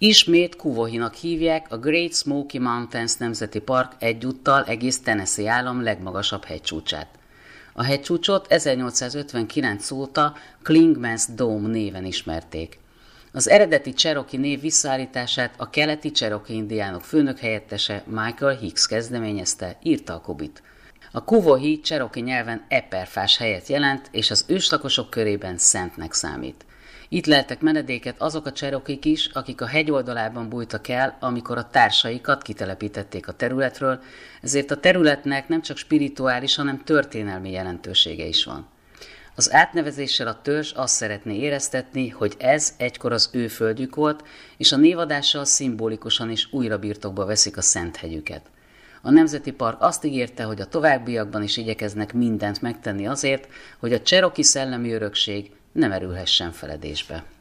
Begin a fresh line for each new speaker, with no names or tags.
Ismét Kuvohinak hívják a Great Smoky Mountains Nemzeti Park egyúttal egész Tennessee állam legmagasabb hegycsúcsát. A hegycsúcsot 1859 óta Clingman's Dome néven ismerték. Az eredeti Cherokee név visszaállítását a keleti Cherokee indiánok főnökhelyettese Michael Hicks kezdeményezte, írta a Kubit. A Kuvohi Cherokee nyelven eperfás helyet jelent, és az őslakosok körében szentnek számít. Itt leltek menedéket azok a cserokik is, akik a hegy oldalában bújtak el, amikor a társaikat kitelepítették a területről, ezért a területnek nem csak spirituális, hanem történelmi jelentősége is van. Az átnevezéssel a törzs azt szeretné éreztetni, hogy ez egykor az ő földjük volt, és a névadással szimbolikusan is újra birtokba veszik a szent hegyüket. A Nemzeti Park azt ígérte, hogy a továbbiakban is igyekeznek mindent megtenni azért, hogy a Cherokee szellemi örökség nem erülhessen feledésbe.